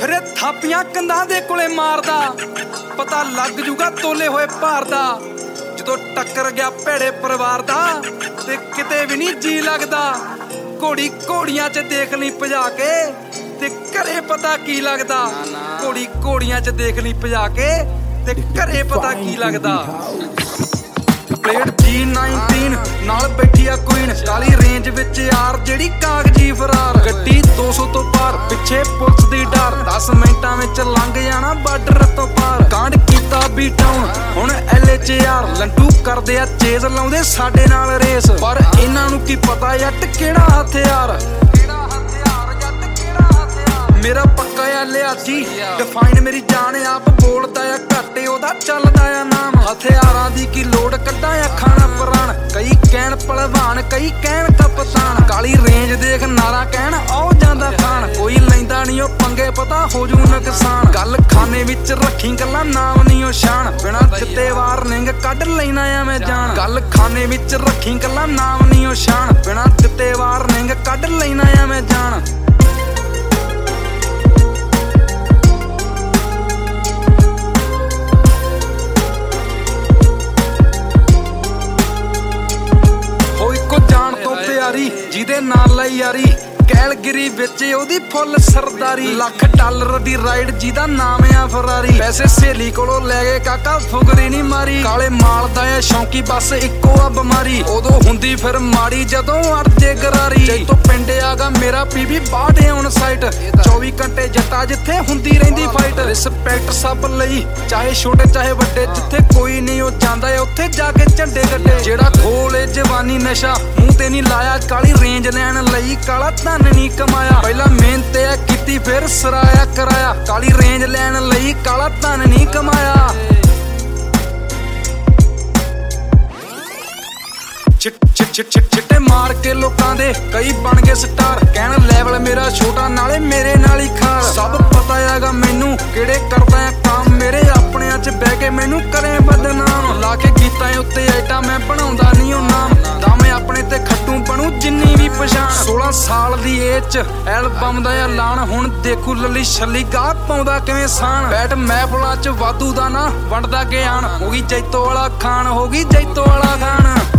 ਫਿਰੇ ਥਾਪੀਆਂ ਕੰਧਾਂ ਦੇ ਕੋਲੇ ਮਾਰਦਾ, ਪਤਾ ਲੱਗ ਜੂਗਾ ਤੋਲੇ ਹੋਏ ਭਾਰ ਦਾ। ਜਦੋਂ ਟੱਕਰ ਗਿਆ ਭੇੜੇ ਪਰਿਵਾਰ ਦਾ ਤੇ ਕਿਤੇ ਵੀ ਨਹੀਂ ਜੀ ਲੱਗਦਾ। ਘੋੜੀ ਘੋੜੀਆਂ 'ਚ ਦੇਖ ਲਈ ਭਜਾ ਕੇ ਤੇ ਘਰੇ ਪਤਾ ਕੀ ਲੱਗਦਾ। ਘੋੜੀ ਘੋੜੀਆਂ 'ਚ ਦੇਖ ਲਈ ਭਜਾ ਕੇ ਤੇ ਘਰੇ ਪਤਾ ਕੀ ਲੱਗਦਾ। ਪਲੇਟ G19 ਨਾਲ ਬੈਠੀ ਆ ਕੁਈਨ, ਕਾਲੀ ਰੇਂਜ ਵਿੱਚ ਯਾਰ ਜਿਹੜੀ ਕਾਗਜੀ ਫਰਾਰ। ਗੱਡੀ 200 ਤੋਂ ਪਾਰ, ਪਿੱਛੇ ਪੁਲਿਸ ਦੀ ਡਰ, 10 ਮਿੰਟਾਂ ਵਿੱਚ ਲੰਘ ਜਾਣਾ ਬਾਰਡਰ ਤੋਂ ਪਾਰ। ਕਾਂਡ ਕੀਤਾ ਬੀ ਟਾਊਨ ਹੁਣ LA 'ਚ ਯਾਰ, ਲੰਡੂ ਕਰਦੇ ਆ ਚੇਜ਼ ਲਾਉਂਦੇ ਸਾਡੇ ਨਾਲ ਰੇਸ। ਪਰ ਇਹਨਾਂ ਨੂੰ ਕੀ ਪਤਾ ਜੱਟ ਕਿਹੜਾ ਹਥਿਆਰ। ਮੇਰਾ ਪੱਕਾ ਆ ਲਿਆਜੀ ਡਿਫਾਈਨ, ਮੇਰੀ ਜਾਨ ਆਪ ਬੋਲਦਾ ਆ ਘੱਟ ਉਹਦਾ ਚੱਲਦਾ ਆ ਨਾਮ। ਹਥਿਆਰਾਂ ਦੀ ਕੀ ਲੋੜ, ਕੱਢਾਂ ਅੱਖਾਂ ਨਾ ਪ੍ਰਾਣ। ਕਈ ਕਹਿਣ ਭਲਵਾਨ, ਕਈ ਕਹਿਣ ਕਪਤਾਨ। ਕਾਲੀ ਰੇਂਜ ਦੇਖ ਨਾਰਾ ਕਹਿਣ ਆਉ ਜਾਂਦਾ ਖਾਨ। ਕੋਈ ਲੈਂਦਾ ਨਹੀਂ ਉਹ ਪੰਗੇ, ਪਤਾ ਹੋ ਜੂ ਨੁਕਸਾਨ। ਗੱਲ ਖਾਨੇ ਵਿੱਚ ਰੱਖੀ ਗੱਲਾਂ, ਨਾਮ ਨਹੀਂ ਉਹ ਸ਼ਾਨ। ਬਿਨਾਂ ਦਿੱਤੇ ਵਾਰਨਿੰਗ ਕੱਢ ਲੈਣਾ ਆ ਮੈਂ ਜਾਨ। ਗੱਲ ਖਾਨੇ ਵਿੱਚ ਰੱਖੀ ਗੱਲਾਂ, ਨਾਮ ਨਹੀਂ ਉਹ ਸ਼ਾਨ। ਬਿਨਾਂ ਦਿੱਤੇ ਵਾਰਨਿੰਗ ਕੱਢ ਲੈਣਾ ਆ ਮੈਂ ਜਾਨ। ਜਿਹਦੇ ਨਾਲ ਲਈ ਯਾਰੀ, ਕੈਲਗਰੀ ਵਿੱਚ ਉਹਦੀ ਫੁੱਲ ਸਰਦਾਰੀ। $1,00,000 ਦੀ ਰਾਈਡ ਜਿਹਦਾ ਨਾਮ ਆ ਫਰਾਰੀ। ਪੈਸੇ ਸਹੇਲੀ ਕੋਲੋਂ ਲੈ ਗਏ ਕਾਕਾ ਫੁਕਰੀ ਨਹੀਂ ਮਾਰੀ। ਕਾਲੇ ਮਾਲ ਦਾ ਆ ਸ਼ੌਂਕੀ ਬਸ ਇੱਕੋ ਆ ਬਿਮਾਰੀ। ਉਦੋਂ ਹੁੰਦੀ ਫਿਰ ਮਾੜੀ ਜਦੋਂ ਅੜਦੇ ਗਰਾਰੀ। ਜੇ ਤੋਂ ਪਿੰਡ ਆਗਾ ਮੇਰਾ PB 62 ਔਨ ਸਾਈਟ। 24 ਘੰਟੇ ਜੱਟਾ ਜਿੱਥੇ ਹੁੰਦੀ ਰਹਿੰਦੀ ਫਾਈਟ। ਰਿਸਪੈਕਟ ਸਭ ਲਈ ਚਾਹੇ ਛੋਟੇ ਚਾਹੇ ਵੱਡੇ, ਜਿੱਥੇ ਕੋਈ ਨਹੀਂ ਉਹ ਜਾਂਦਾ ਉੱਥੇ ਜਾ ਕੇ ਝੰਡੇ ਗੱਡੇ। ਜਿਹੜਾ ਖੋਲੇ ਜਵਾਨੀ ਨਸ਼ਾ ਮੂੰਹ ਤੇ ਨਹੀਂ ਲਾਇਆ, ਕਾਲੀ ਰੇਂਜ ਲੈਣ ਲਈ ਕਾਲਾ ਧਨ ਨਹੀਂ ਕਮਾਇਆ। ਪਹਿਲਾਂ ਮਿਹਨਤ ਆ ਕੀਤੀ ਫਿਰ ਸਰਾਇਆ ਕਰਾਇਆ, ਕਾਲੀ ਰੇਂਜ ਲੈਣ ਲਈ ਕਾਲਾ ਧਨ ਨਹੀਂ ਕਮਾਇਆ। ਛਿੱਟੇ ਮਾਰ ਕੇ ਲੋਕਾਂ ਦੇ ਕਈ ਬਣ ਗਏ ਸਟਾਰ। ਕਹਿਣ ਲੈਵਲ ਮੇਰਾ ਛੋਟਾ ਨਾਲੇ ਮੇਰੇ ਨਾਲ ਹੀ ਖਾਰ। ਸਭ ਪਤਾ ਹੈਗਾ ਮੈਨੂੰ ਕਿਹੜੇ ਕਰਦਾ ਆ ਕੰਮ, ਮੇਰੇ ਆਪਣਿਆਂ 'ਚ ਬਹਿ ਕੇ ਮੈਨੂੰ ਕਰੇ ਬਦਨਾਮ। ਲਾ ਕੇ ਕੀਤਾ ਉੱਤੇ ਆਈਟਾ ਮੈਂ ਬਣਾਉਂਦਾ ਨਹੀਂ ਉਹ ਨਾਮ, ਤਾਂ ਮੈਂ ਆਪਣੇ ਤੇ ਖੱਟੂ ਬਣੂ ਜਿੰਨੀ ਵੀ ਪਛਾਣ। 16 ਸਾਲ ਦੀ ਏਜ 'ਚ ਐਲਬਮ ਦਾ ਐਲਾਨ, ਹੁਣ ਦੇਖੂ ਲੱਲੀ ਛੱਲੀ ਗਾਹ ਪਾਉਂਦਾ ਕਿਵੇਂ ਸਾਨ। ਬੈਠ ਮਹਿਫਲਾਂ 'ਚ ਵਾਧੂ ਦਾ ਨਾ ਵੰਡਦਾ ਗਿਆਨ, ਹੋ ਗਈ ਜੈਤੋ ਵਾਲਾ ਖਾਨ, ਹੋ ਗਈ ਜੈਤੋ ਵਾਲਾ ਖਾਨ।